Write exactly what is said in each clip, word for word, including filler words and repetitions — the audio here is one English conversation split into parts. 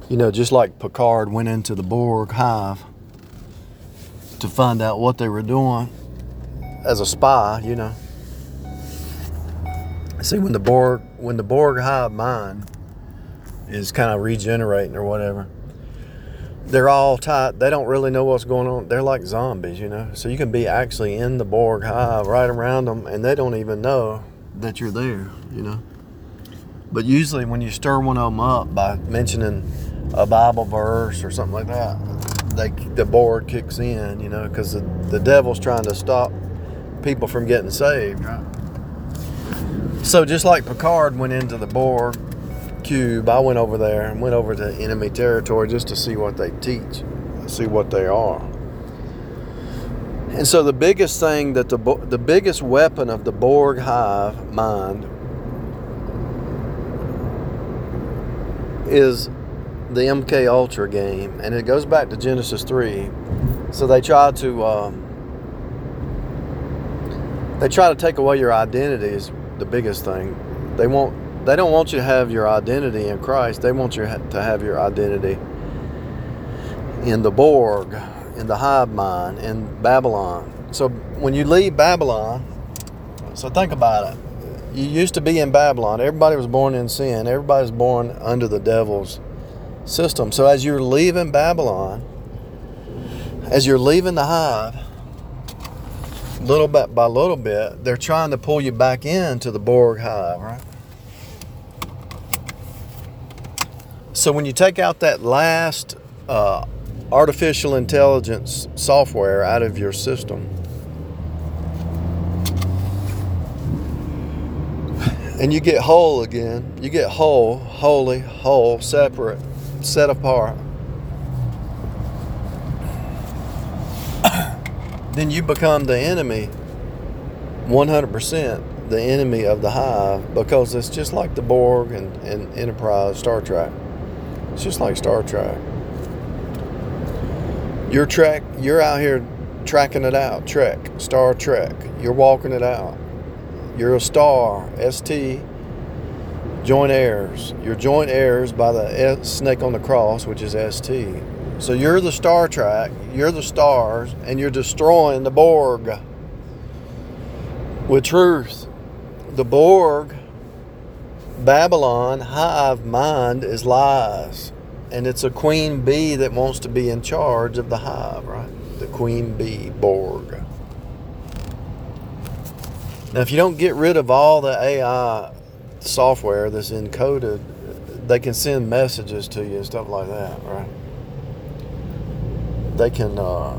You know, just like Picard went into the Borg hive to find out what they were doing as a spy, you know. See, when the Borg, when the Borg hive mind is kind of regenerating or whatever, they're all tight. They don't really know what's going on. They're like zombies, you know. So you can be actually in the Borg hive right around them, and they don't even know that you're there, you know. But usually when you stir one of them up by mentioning a Bible verse or something like that, they the Borg kicks in, you know, because the, the devil's trying to stop people from getting saved, right? So just like Picard went into the Borg cube, I went over there and went over to enemy territory just to see what they teach, see what they are. And so the biggest thing that the the biggest weapon of the Borg hive mind is the M K Ultra game, and it goes back to Genesis three. So they try to um, they try to take away your identity is the biggest thing. They want they don't want you to have your identity in Christ. They want you to have your identity in the Borg, in the hive mind, in Babylon. So when you leave Babylon, so think about it. You used to be in Babylon. Everybody was born in sin. Everybody was born under the devil's system. So as you're leaving Babylon, as you're leaving the hive, little bit by little bit, they're trying to pull you back into the Borg hive, right? So when you take out that last uh, artificial intelligence software out of your system, and you get whole again, you get whole, holy, whole, separate, set apart, then you become the enemy, one hundred percent the enemy of the hive, because it's just like the Borg and, and Enterprise, Star Trek. It's just like Star Trek. You're track, you're out here tracking it out, Trek, Star Trek. You're walking it out. You're a star, S T, joint heirs. You're joint heirs by the S, snake on the cross, which is S T. So you're the Star Trek, you're the stars, and you're destroying the Borg with truth. The Borg, Babylon, hive mind is lies. And it's a queen bee that wants to be in charge of the hive, right? The queen bee, Borg. Now, if you don't get rid of all the A I software that's encoded, they can send messages to you and stuff like that, right? They can uh,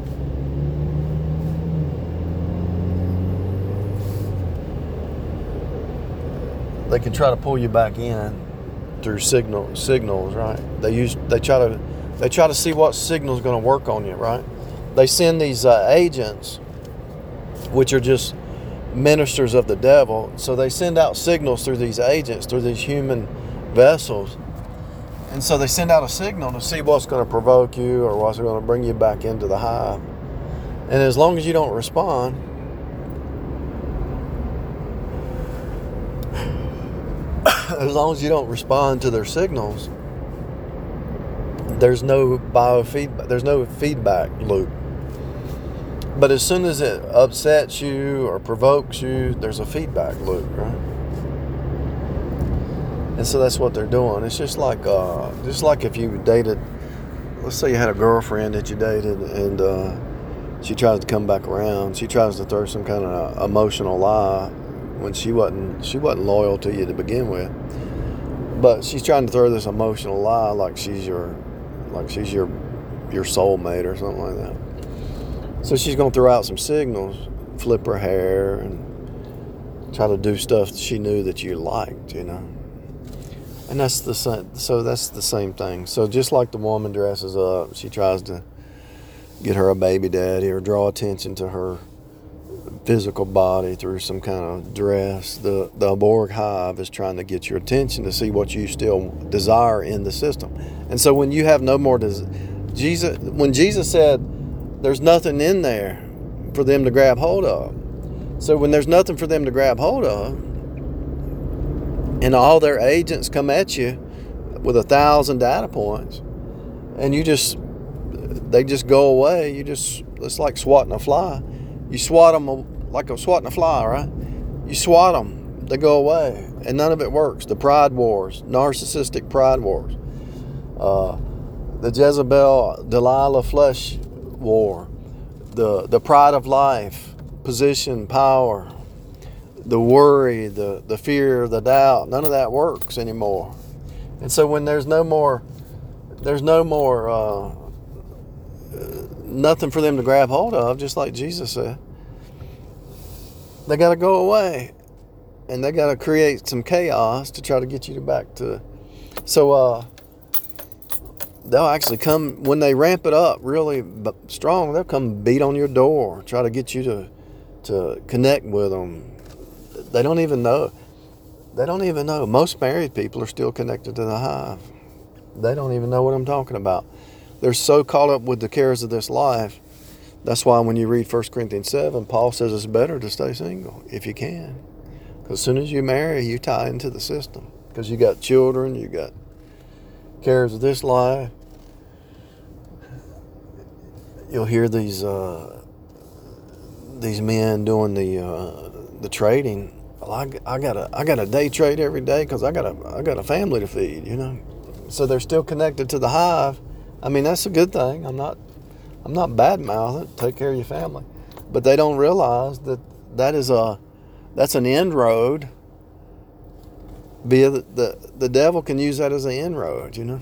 they can try to pull you back in through signal signals, right? They use they try to they try to see what signal is going to work on you, right? They send these uh, agents, which are just ministers of the devil. So they send out signals through these agents, through these human vessels. And so they send out a signal to see what's going to provoke you or what's going to bring you back into the hive. And as long as you don't respond, as long as you don't respond to their signals, there's no biofeedback, there's no feedback loop. But as soon as it upsets you or provokes you, there's a feedback loop, right? And so that's what they're doing. It's just like uh, just like if you dated, let's say you had a girlfriend that you dated, and uh, she tries to come back around. She tries to throw some kind of emotional lie when she wasn't she wasn't loyal to you to begin with. But she's trying to throw this emotional lie like she's your like she's your your soulmate or something like that. So she's going to throw out some signals, flip her hair, and try to do stuff she knew that you liked, you know. And that's the same. So that's the same thing. So just like the woman dresses up, she tries to get her a baby daddy or draw attention to her physical body through some kind of dress. The the Borg hive is trying to get your attention to see what you still desire in the system. And so when you have no more des- Jesus, when Jesus said, there's nothing in there for them to grab hold of. So when there's nothing for them to grab hold of, and all their agents come at you, with a thousand data points, and you just, they just go away. You just, it's like swatting a fly. You swat them like a swatting a fly, right? You swat them, they go away, and none of it works. The pride wars, narcissistic pride wars, uh, the Jezebel, Delilah flesh war, the the pride of life, position, power, the worry, the, the fear, the doubt, none of that works anymore. And so when there's no more, there's no more, uh, nothing for them to grab hold of, just like Jesus said, they got to go away. And they got to create some chaos to try to get you back to. So uh, they'll actually come, when they ramp it up really strong, they'll come beat on your door, try to get you to, to connect with them. They don't even know. They don't even know. Most married people are still connected to the hive. They don't even know what I'm talking about. They're so caught up with the cares of this life. That's why when you read First Corinthians seven, Paul says it's better to stay single if you can. Because as soon as you marry, you tie into the system. Because you got children, you got cares of this life. You'll hear these uh, these men doing the uh, the trading. Well, I, I got a I got a day trade every day because I got a I got a family to feed, you know. So they're still connected to the hive. I mean, that's a good thing. I'm not I'm not bad mouthing. Take care of your family, but they don't realize that that is a that's an inroad. Be the, the the devil can use that as an inroad, you know.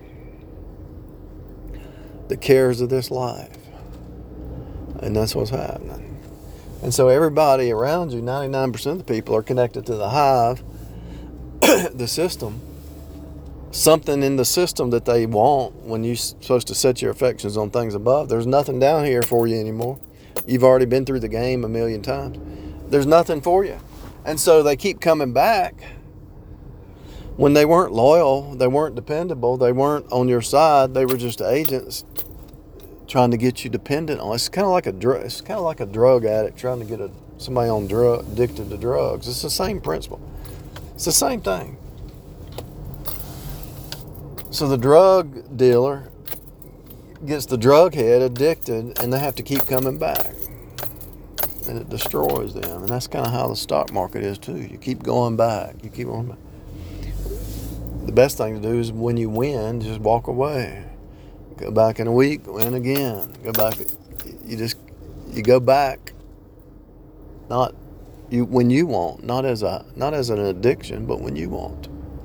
The cares of this life, and that's what's happening. And so everybody around you, ninety-nine percent of the people are connected to the hive, the system. Something in the system that they want when you're supposed to set your affections on things above. There's nothing down here for you anymore. You've already been through the game a million times. There's nothing for you. And so they keep coming back. When they weren't loyal, they weren't dependable, they weren't on your side, they were just agents trying to get you dependent on. It's kind of like a drug. It's kind of like a drug addict trying to get a somebody on drug addicted to drugs. It's the same principle. It's the same thing. So the drug dealer gets the drug head addicted, and they have to keep coming back, and it destroys them. And that's kind of how the stock market is too. You keep going back. You keep going back. The best thing to do is when you win, just walk away. Go back in a week, win again. Go back. You just, you go back. Not you when you want, not as a not as an addiction, but when you want.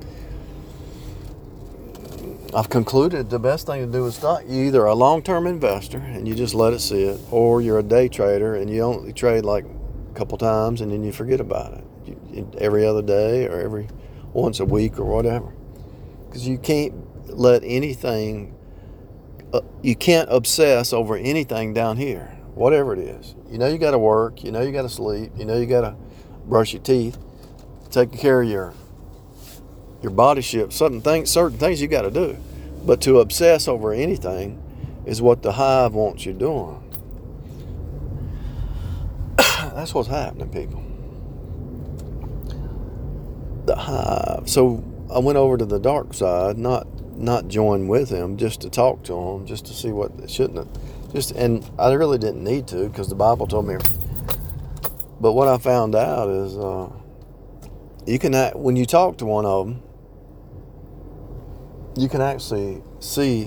I've concluded the best thing to do is stock. You're either a long-term investor and you just let it sit, or you're a day trader and you only trade like a couple times and then you forget about it. You, every other day or every once a week or whatever. Because you can't let anything. Uh, you can't obsess over anything down here, whatever it is. You know you got to work. You know you got to sleep. You know you got to brush your teeth, taking care of your your body shape. Certain things, certain things you got to do. But to obsess over anything is what the hive wants you doing. That's what's happening, people. The hive. So I went over to the dark side, not. not join with him, just to talk to him, just to see what they shouldn't have. Just, and I really didn't need to because the Bible told me. But what I found out is uh, you can, act, when you talk to one of them, you can actually see,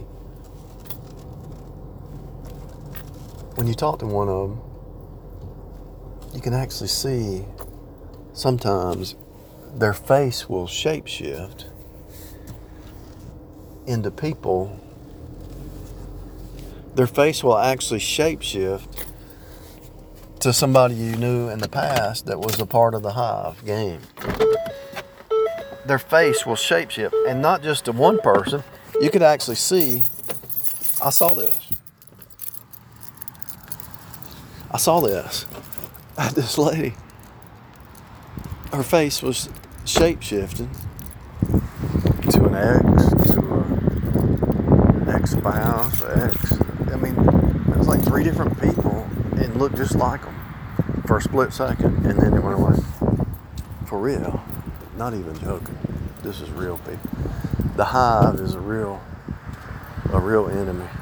when you talk to one of them, you can actually see sometimes their face will shapeshift into people. Their face will actually shapeshift to somebody you knew in the past that was a part of the hive game. Their face will shapeshift, and not just to one person. You could actually see, I saw this. I saw this. This lady, her face was shapeshifting to an ex, to a ex-spouse, ex. I mean, it was like three different people and looked just like them for a split second, and then it went away. For real. Not even joking. This is real, people. the hive is a real, a real enemy.